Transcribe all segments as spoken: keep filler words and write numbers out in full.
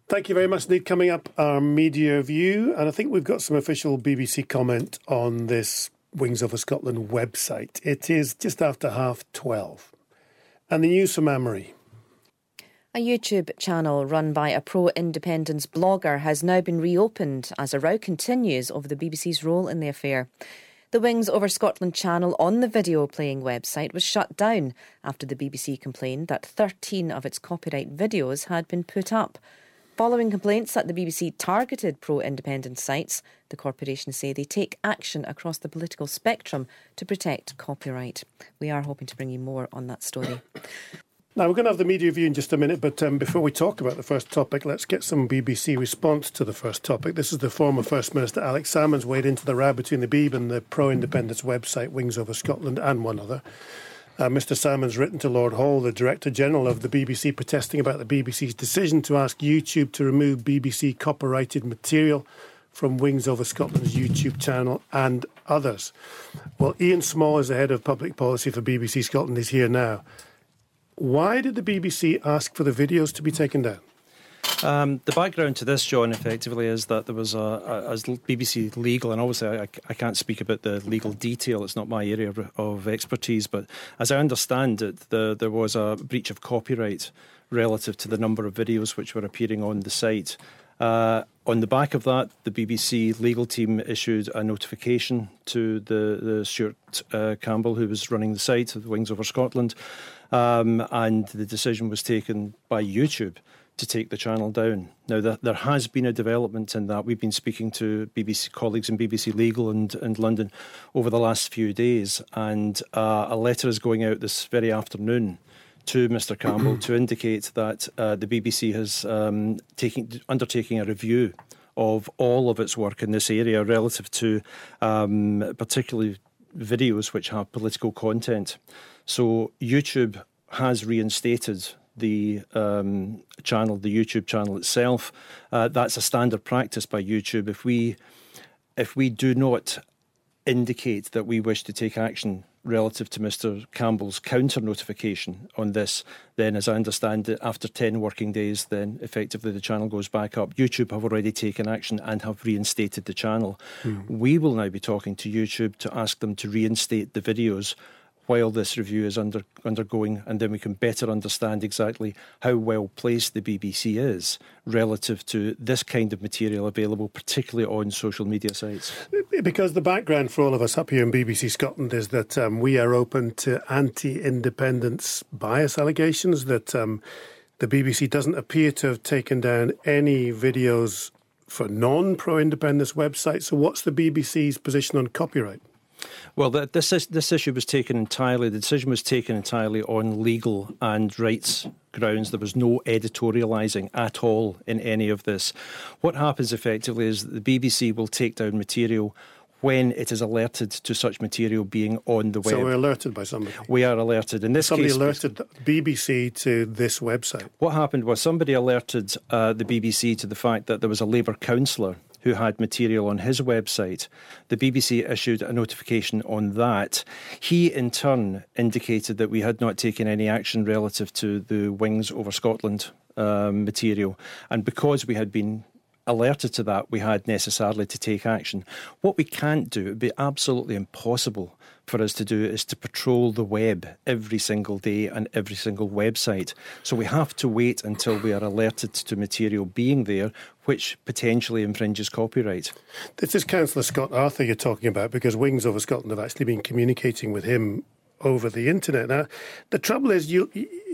Thank you very much indeed. Coming up, our media view, and I think we've got some official B B C comment on this Wings Over Scotland website. It is just after half twelve. And the news from Anne-Marie. A YouTube channel run by a pro-independence blogger has now been reopened as a row continues over the B B C's role in the affair. The Wings Over Scotland channel on the video playing website was shut down after the B B C complained that thirteen of its copyright videos had been put up. Following complaints that the B B C targeted pro-independence sites, the corporation say they take action across the political spectrum to protect copyright. We are hoping to bring you more on that story. Now, we're going to have the media review in just a minute, but um, before we talk about the first topic, let's get some B B C response to the first topic. This is the former First Minister Alex Salmond's weighed into the row between the B B and the pro-independence website Wings Over Scotland and one other. Uh, Mr Salmond's written to Lord Hall, the Director General of the B B C, protesting about the B B C's decision to ask YouTube to remove B B C copyrighted material from Wings Over Scotland's YouTube channel and others. Well, Ian Small is the Head of Public Policy for B B C Scotland, is here now. Why did the B B C ask for the videos to be taken down? Um, the background to this, John, effectively is that there was a, a as B B C legal, and obviously I, I can't speak about the legal detail, it's not my area of, of expertise, but as I understand it, the, there was a breach of copyright relative to the number of videos which were appearing on the site. Uh, on the back of that, the B B C legal team issued a notification to the, the Stuart uh, Campbell, who was running the site of Wings Over Scotland, um, and the decision was taken by YouTube to take the channel down. Now, the, there has been a development in that. We've been speaking to B B C colleagues in B B C Legal and, and London over the last few days, and uh, a letter is going out this very afternoon to Mr Campbell to indicate that uh, the B B C has um, taking, undertaking a review of all of its work in this area relative to um, particularly videos which have political content. So YouTube has reinstated the um, channel, the YouTube channel itself. Uh, that's a standard practice by YouTube. If we, if we do not indicate that we wish to take action relative to Mr Campbell's counter-notification on this, then, as I understand it, after ten working days, then effectively the channel goes back up. YouTube have already taken action and have reinstated the channel. Mm. We will now be talking to YouTube to ask them to reinstate the videos while this review is under, undergoing, and then we can better understand exactly how well placed the B B C is relative to this kind of material available, particularly on social media sites. Because the background for all of us up here in B B C Scotland is that um, we are open to anti-independence bias allegations, that um, the B B C doesn't appear to have taken down any videos for non-pro-independence websites. So what's the B B C's position on copyright? Well, the, this this issue was taken entirely, the decision was taken entirely on legal and rights grounds. There was no editorialising at all in any of this. What happens effectively is that the B B C will take down material when it is alerted to such material being on the web. So we're alerted by somebody? We are alerted. In this somebody case, alerted B B C to this website? What happened was somebody alerted uh, the B B C to the fact that there was a Labour councillor who had material on his website. The B B C issued a notification on that. He, in turn, indicated that we had not taken any action relative to the Wings Over Scotland um, material. And because we had been alerted to that, we had necessarily to take action. What we can't do, it would be absolutely impossible for us to do, is to patrol the web every single day and every single website. So we have to wait until we are alerted to material being there which potentially infringes copyright. This is Councillor Scott Arthur you're talking about, because Wings Over Scotland have actually been communicating with him over the internet. Now, the trouble is, you,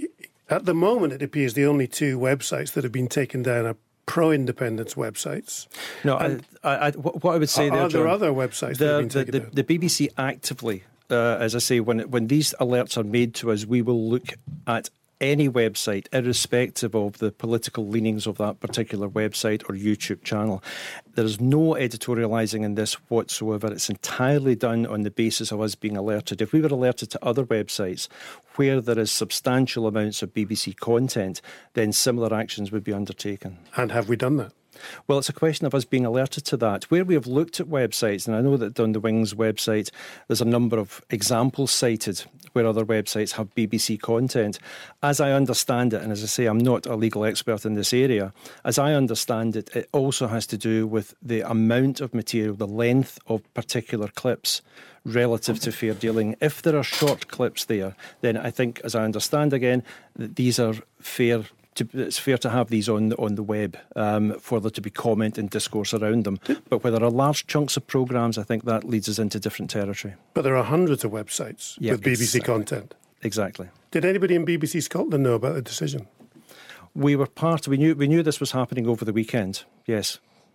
at the moment, it appears the only two websites that have been taken down are pro-independence websites. No, I, I, I, what I would say are, there, are there John, other websites the, that have been the, taken the, down? The B B C actively, uh, as I say, when when these alerts are made to us, we will look at any website, irrespective of the political leanings of that particular website or YouTube channel. There is no editorialising in this whatsoever. It's entirely done on the basis of us being alerted. If we were alerted to other websites where there is substantial amounts of B B C content, then similar actions would be undertaken. And have we done that? Well, it's a question of us being alerted to that. Where we have looked at websites, and I know that on the Wings website there's a number of examples cited where other websites have B B C content. As I understand it, and as I say, I'm not a legal expert in this area, as I understand it, it also has to do with the amount of material, the length of particular clips relative to fair dealing. If there are short clips there, then I think, as I understand again, that these are fair. To, it's fair to have these on on the web um, for there to be comment and discourse around them. But where there are large chunks of programmes, I think that leads us into different territory. But there are hundreds of websites yeah, with B B C exactly. content. Exactly. Did anybody in B B C Scotland know about the decision? We were part. We knew. We knew this was happening over the weekend. Yes.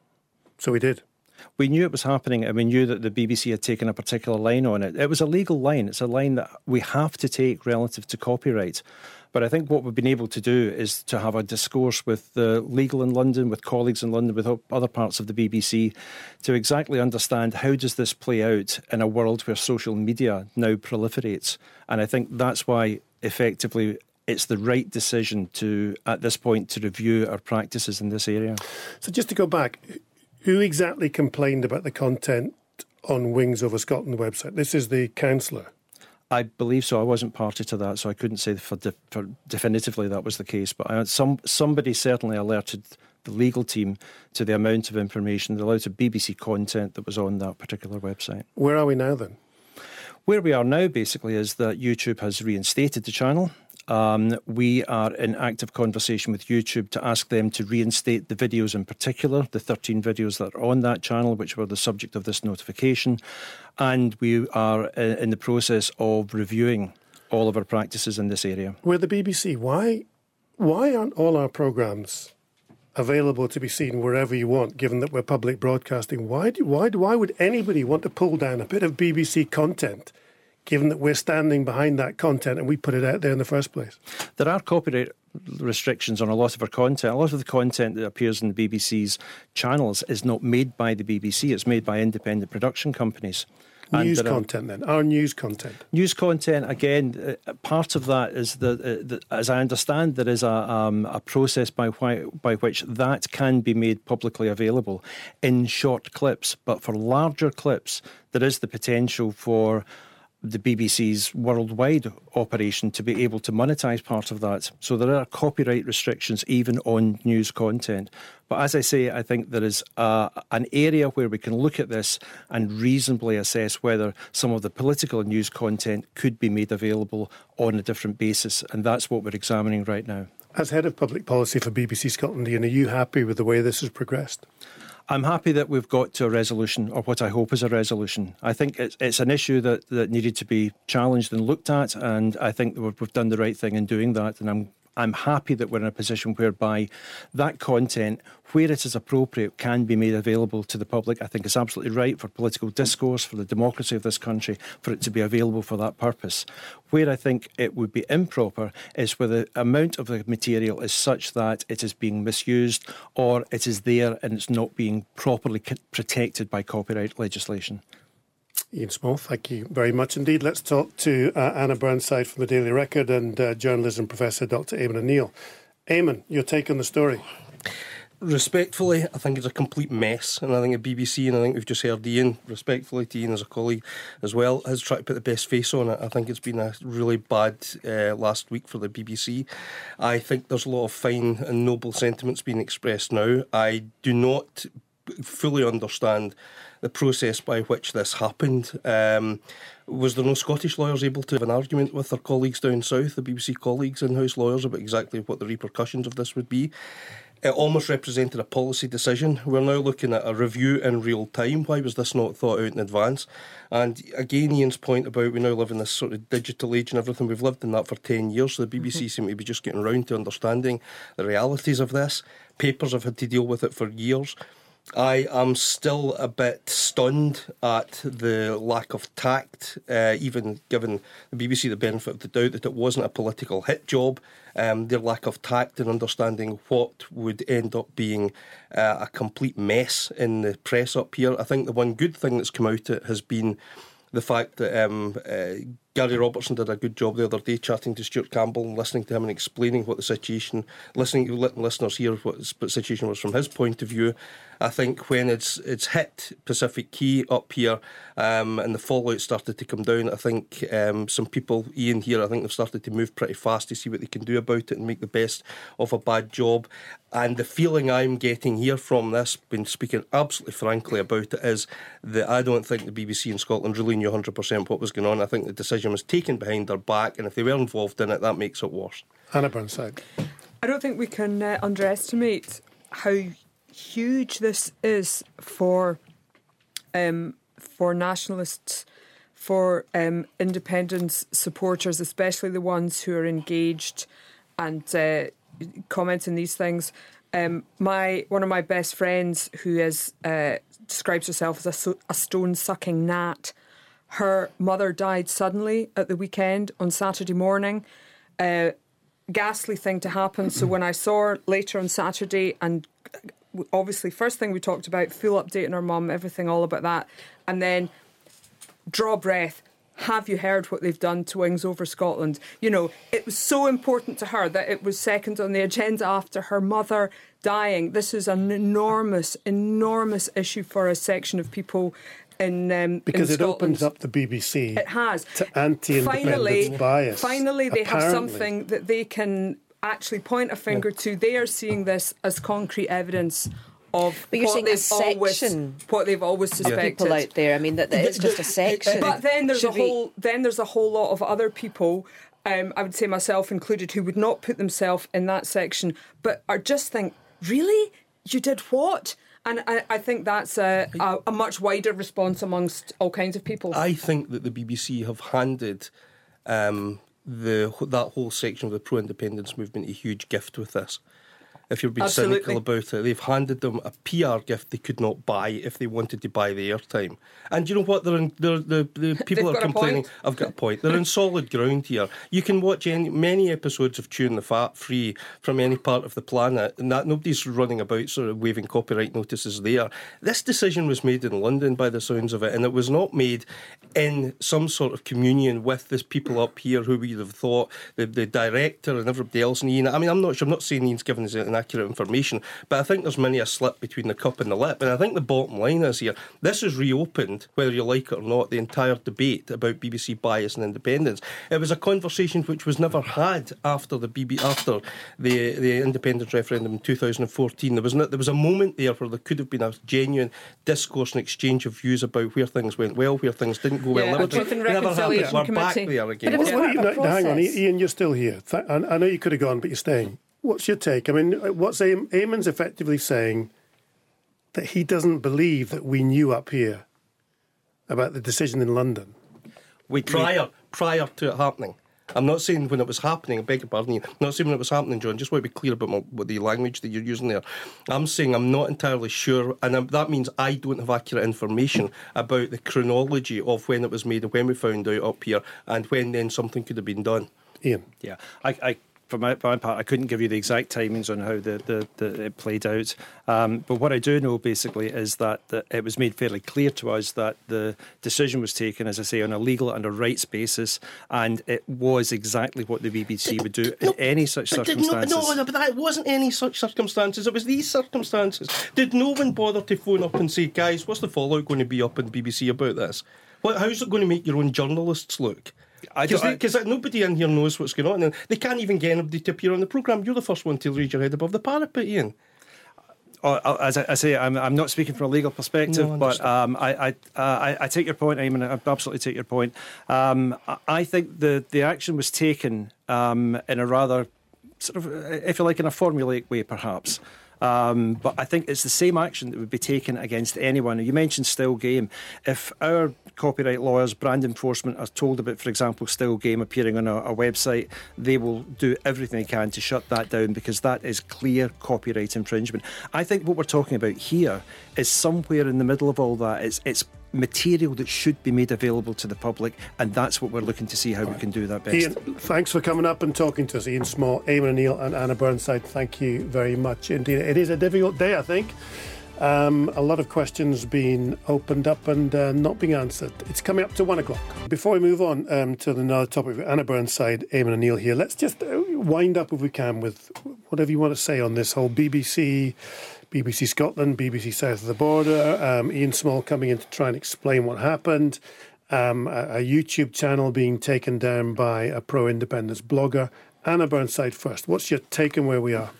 So we did. We knew it was happening, and we knew that the B B C had taken a particular line on it. It was a legal line. It's a line that we have to take relative to copyright. But I think what we've been able to do is to have a discourse with the legal in London, with colleagues in London, with other parts of the B B C, to exactly understand how does this play out in a world where social media now proliferates. And I think that's why, effectively, it's the right decision to, at this point, to review our practices in this area. So just to go back, who exactly complained about the content on Wings Over Scotland website? This is the councillor. I believe so. I wasn't party to that, so I couldn't say for, de- for definitively that was the case. But I, some somebody certainly alerted the legal team to the amount of information, the amount of B B C content that was on that particular website. Where are we now then? Where we are now, basically, is that YouTube has reinstated the channel. Um, we are in active conversation with YouTube to ask them to reinstate the videos in particular, the thirteen videos that are on that channel, which were the subject of this notification. And we are in the process of reviewing all of our practices in this area. We're the B B C. Why, why aren't all our programmes available to be seen wherever you want, given that we're public broadcasting? Why, do, why, do, why would anybody want to pull down a bit of B B C content, given that we're standing behind that content and we put it out there in the first place? There are copyright restrictions on a lot of our content. A lot of the content that appears in the B B C's channels is not made by the B B C. It's made by independent production companies. News content then, our news content. News content, again, uh, part of that is that, uh, that, as I understand, there is a, um, a process by, why, by which that can be made publicly available in short clips. But for larger clips, there is the potential for the B B C's worldwide operation to be able to monetise part of that. So there are copyright restrictions even on news content. But as I say, I think there is uh, an area where we can look at this and reasonably assess whether some of the political news content could be made available on a different basis. And that's what we're examining right now. As head of public policy for B B C Scotland, Ian, are you happy with the way this has progressed? I'm happy that we've got to a resolution, or what I hope is a resolution. I think it's, it's an issue that, that needed to be challenged and looked at, and I think that we've, we've done the right thing in doing that. And I'm I'm happy that we're in a position whereby that content, where it is appropriate, can be made available to the public. I think it's absolutely right for political discourse, for the democracy of this country, for it to be available for that purpose. Where I think it would be improper is where the amount of the material is such that it is being misused, or it is there and it's not being properly protected by copyright legislation. Ian Small, thank you very much indeed. Let's talk to uh, Anna Burnside from the Daily Record and uh, journalism professor Doctor Eamon O'Neill. Eamon, your take on the story? Respectfully, I think it's a complete mess, and I think the B B C, and I think we've just heard Ian, respectfully to Ian as a colleague as well, has tried to put the best face on it. I think it's been a really bad uh, last week for the B B C. I think there's a lot of fine and noble sentiments being expressed now. I do not fully understand the process by which this happened. Um, was there no Scottish lawyers able to have an argument with their colleagues down south, the B B C colleagues, in-house lawyers, about exactly what the repercussions of this would be? It almost represented a policy decision. We're now looking at a review in real time. Why was this not thought out in advance? And again, Ian's point about we now live in this sort of digital age and everything, we've lived in that for ten years, so the B B C mm-hmm. seem to be just getting round to understanding the realities of this. Papers have had to deal with it for years. I am still a bit stunned at the lack of tact, uh, even given the B B C the benefit of the doubt that it wasn't a political hit job. Um, their lack of tact in understanding what would end up being uh, a complete mess in the press up here. I think the one good thing that's come out of it has been the fact that um, uh, Gary Robertson did a good job the other day chatting to Stuart Campbell and listening to him and explaining what the situation, listening to letting listeners hear what the situation was from his point of view. I think when it's it's hit Pacific Quay up here um, and the fallout started to come down, I think um, some people, Ian here, I think they've started to move pretty fast to see what they can do about it and make the best of a bad job. And the feeling I'm getting here from this, been speaking absolutely frankly about it, is that I don't think the B B C in Scotland really knew one hundred percent what was going on. I think the decision was taken behind their back, and if they were involved in it, that makes it worse. Hannah Burnside. I don't think we can uh, underestimate how huge this is for um, for nationalists, for um, independence supporters, especially the ones who are engaged and uh, commenting these things. Um, my one of my best friends, who is uh, describes herself as a, so- a stone-sucking gnat, her mother died suddenly at the weekend on Saturday morning. Uh, ghastly thing to happen. So when I saw her later on Saturday, and obviously first thing we talked about, full update on her mum, everything all about that, and then draw breath. Have you heard what they've done to Wings Over Scotland? You know, it was so important to her that it was second on the agenda after her mother dying. This is an enormous, enormous issue for a section of people in um, because in it opens Scotland. up the B B C It has to anti-independence finally, bias. Finally, they apparently. have something that they can actually point a finger yeah. to. They are seeing this as concrete evidence of but you're what saying they've a section always what they've always suspected. People out there. I mean, that, that it's just a section. But then there's Should a we... whole then there's a whole lot of other people. Um, I would say myself included, who would not put themselves in that section, but are just think, really, you did what? And I, I think that's a, a, a much wider response amongst all kinds of people. I think that the B B C have handed um, the that whole section of the pro-independence movement a huge gift with this. If you're being Absolutely. cynical about it, they've handed them a P R gift they could not buy if they wanted to buy the airtime. And you know what? They're in, they're, the the people are complaining. I've got a point. They're in solid ground here. You can watch any, many episodes of Chewing the Fat free from any part of the planet, and that nobody's running about sort of waving copyright notices there. This decision was made in London, by the sounds of it, and it was not made in some sort of communion with these people up here who we'd have thought the, the director and everybody else. And Ian, I mean, I'm not sure. I'm not saying Ian's given us an accurate information, but I think there's many a slip between the cup and the lip. And I think the bottom line is here, this has reopened, whether you like it or not, the entire debate about B B C bias and independence. It was a conversation which was never had after the B B after the the independence referendum in two thousand fourteen. There was no, there was a moment there where there could have been a genuine discourse and exchange of views about where things went well, where things didn't go well. Yeah, Never, Truth and never happened. Reconciliation We're Committee. back there again. But it was Well, part of no, a no, hang on, process. Ian, you're still here. Th- I, I know you could have gone, but you're staying. What's your take? I mean, what's Eam- Eamon's effectively saying that he doesn't believe that we knew up here about the decision in London. We, prior, we, prior to it happening. I'm not saying when it was happening, I beg your pardon, I'm not saying when it was happening, John, just want to be clear about my, what the language that you're using there. I'm saying I'm not entirely sure, and I'm, that means I don't have accurate information about the chronology of when it was made and when we found out up here and when then something could have been done. Ian? Yeah, I... I For my, for my part, I couldn't give you the exact timings on how the, the, the it played out. Um, but what I do know, basically, is that, that it was made fairly clear to us that the decision was taken, as I say, on a legal and a rights basis, and it was exactly what the B B C would do in no, any such circumstances. No, no, but that wasn't any such circumstances. It was these circumstances. Did no one bother to phone up and say, guys, what's the fallout going to be up in the B B C about this? What, how's it going to make your own journalists look? Because nobody in here knows what's going on, and they can't even get anybody to appear on the programme. You're the first one to raise your head above the parapet, Ian. Oh, as I, I say, I'm, I'm not speaking from a legal perspective, no, but um, I, I, uh, I, I take your point, Eamon. I absolutely take your point. Um, I think the, the action was taken um, in a rather, sort of, if you like, in a formulaic way, perhaps. Um, but I think it's the same action that would be taken against anyone. You mentioned Still Game. If our copyright lawyers, brand enforcement, are told about, for example, Still Game appearing on a, a website, they will do everything they can to shut that down, because that is clear copyright infringement. I think what we're talking about here is somewhere in the middle of all that. It's, it's material that should be made available to the public, and that's what we're looking to see how we can do that best. Ian, thanks for coming up and talking to us. Ian Small, Eamon O'Neill and Anna Burnside, thank you very much indeed. It is a difficult day, I think, Um, a lot of questions being opened up and uh, not being answered. It's coming up to one o'clock. Before we move on um, to another topic, Anna Burnside, Eamon O'Neill here, let's just wind up, if we can, with whatever you want to say on this whole B B C, B B C Scotland, B B C South of the Border, um, Ian Small coming in to try and explain what happened, um, a, a YouTube channel being taken down by a pro-independence blogger. Anna Burnside first. What's your take on where we are?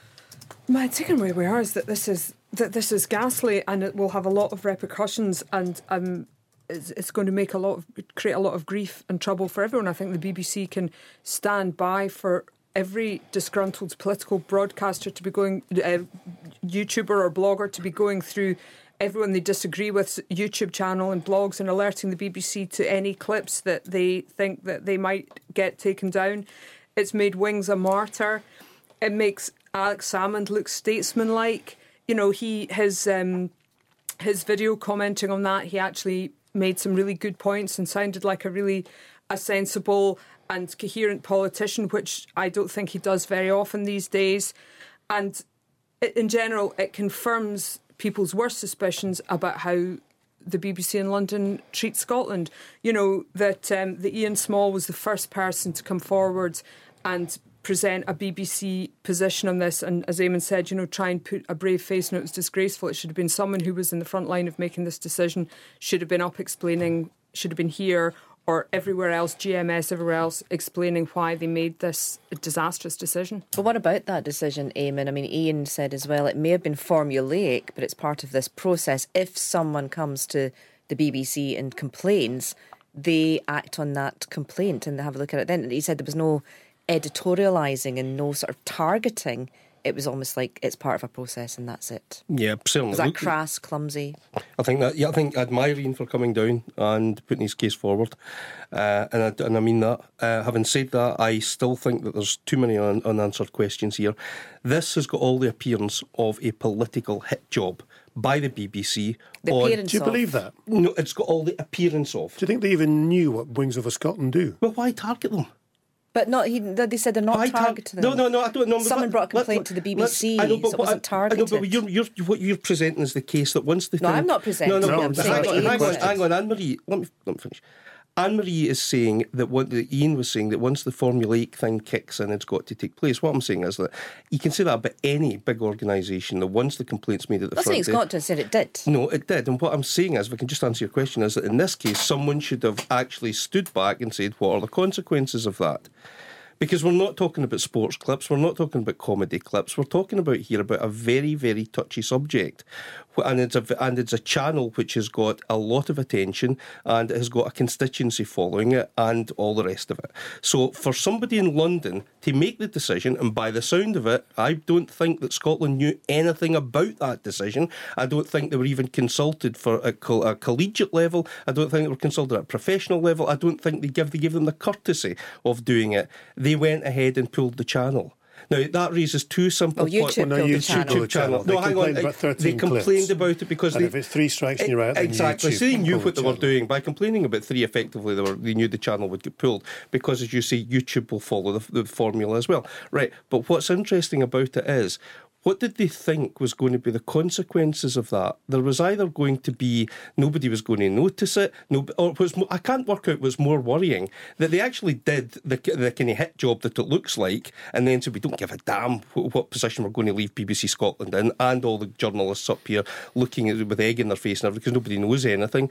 My take on where we are is that this is that this is ghastly, and it will have a lot of repercussions, and um, it's, it's going to make a lot of create a lot of grief and trouble for everyone. I think the B B C can stand by for every disgruntled political broadcaster to be going, uh, YouTuber or blogger to be going through everyone they disagree with YouTube channel and blogs and alerting the B B C to any clips that they think that they might get taken down. It's made Wings a martyr. It makes Alex Salmond look statesmanlike. You know, he his um, his video commenting on that, he actually made some really good points and sounded like a really a sensible and coherent politician, which I don't think he does very often these days. And it, in general, it confirms people's worst suspicions about how the B B C in London treats Scotland. You know, that um, that Ian Small was the first person to come forward and present a B B C position on this, and as Eamon said, you know, try and put a brave face on it. It was disgraceful. It should have been someone who was in the front line of making this decision, should have been up explaining, should have been here or everywhere else, G M S, everywhere else, explaining why they made this disastrous decision. But what about that decision, Eamon? I mean, Ian said as well, it may have been formulaic, but it's part of this process. If someone comes to the B B C and complains, they act on that complaint and they have a look at it then. He said there was no editorialising and no sort of targeting. It was almost like it's part of a process and that's it. Yeah, certainly. Was that crass, clumsy? I think that. Yeah, I think I admire Ian for coming down and putting his case forward, uh, and I, and I mean that. Uh, having said that, I still think that there's too many un- unanswered questions here. This has got all the appearance of a political hit job by the B B C. The on, appearance Do you of. believe that? No, it's got all the appearance of. Do you think they even knew what Wings Over Scotland do? Well, why target them? But not, he, they said they're not I tar- targeting them. No, no, no, I don't know. Someone let, brought a complaint let, to the B B C, I know, but so it wasn't targeted. I know, but you're, you're, what you're presenting is the case that once the No, thing... I'm not presenting No, no, it, no, I'm hang, saying on, what Ian hang on, said. hang on, Anne-Marie, let me, let me finish. Anne-Marie is saying that what the, Ian was saying, that once the formulaic thing kicks in, it's got to take place. What I'm saying is that you can say that about any big organisation, that once the complaint's made at the I'm front... saying it's got to have said it did. No, it did. And what I'm saying is, if I can just answer your question, is that in this case, someone should have actually stood back and said, what are the consequences of that? Because we're not talking about sports clips, we're not talking about comedy clips, we're talking about here about a very, very touchy subject. And it's a, and it's a channel which has got a lot of attention and has got a constituency following it and all the rest of it. So for somebody in London to make the decision, and by the sound of it, I don't think that Scotland knew anything about that decision. I don't think they were even consulted for a, co- a collegiate level. I don't think they were consulted at a professional level. I don't think they give they give them the courtesy of doing it. They went ahead and pulled the channel. Now, that raises two simple Oh, YouTube points. pulled no, the YouTube channel. pulled the channel. They No, hang complained on. about thirteen They complained clips. about it because And they... if it's three strikes and you're out, then Exactly. YouTube So they knew pulled what the they were channel. doing. By complaining about three, effectively, they, were, they knew the channel would get pulled because, as you say, YouTube will follow the, the formula as well. Right. But what's interesting about it is, what did they think was going to be the consequences of that? There was either going to be nobody was going to notice it, no, or it was. I can't work out what's more worrying, that they actually did the, the kind of hit job that it looks like, and then said we don't give a damn what, what position we're going to leave B B C Scotland in, and all the journalists up here looking at it with egg in their face and everything because nobody knows anything.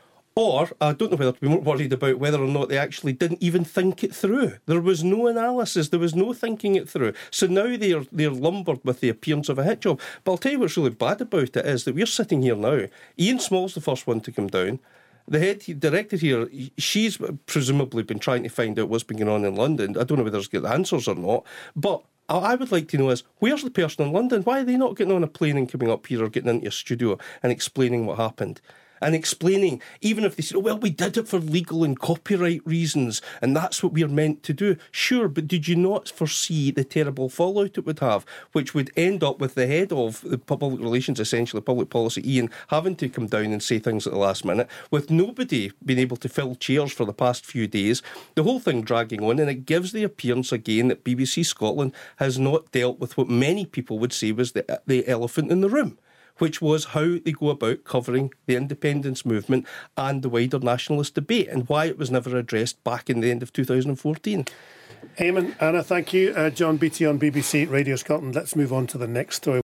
Or, I don't know whether to be more worried about whether or not they actually didn't even think it through. There was no analysis, there was no thinking it through. So now they're they're lumbered with the appearance of a hit job. But I'll tell you what's really bad about it is that we're sitting here now. Ian Small's the first one to come down. The head director here, she's presumably been trying to find out what's been going on in London. I don't know whether she's got the answers or not. But I would like to know is, where's the person in London? Why are they not getting on a plane and coming up here or getting into a studio and explaining what happened? And explaining, even if they say, oh, well, we did it for legal and copyright reasons, and that's what we're meant to do. Sure, but did you not foresee the terrible fallout it would have, which would end up with the head of the public relations, essentially public policy, Ian, having to come down and say things at the last minute, with nobody being able to fill chairs for the past few days, the whole thing dragging on, and it gives the appearance again that B B C Scotland has not dealt with what many people would say was the, the elephant in the room, which was how they go about covering the independence movement and the wider nationalist debate, and why it was never addressed back in the end of two thousand fourteen. Eamon, Anna, thank you. Uh, John Beattie on B B C Radio Scotland. Let's move on to the next story.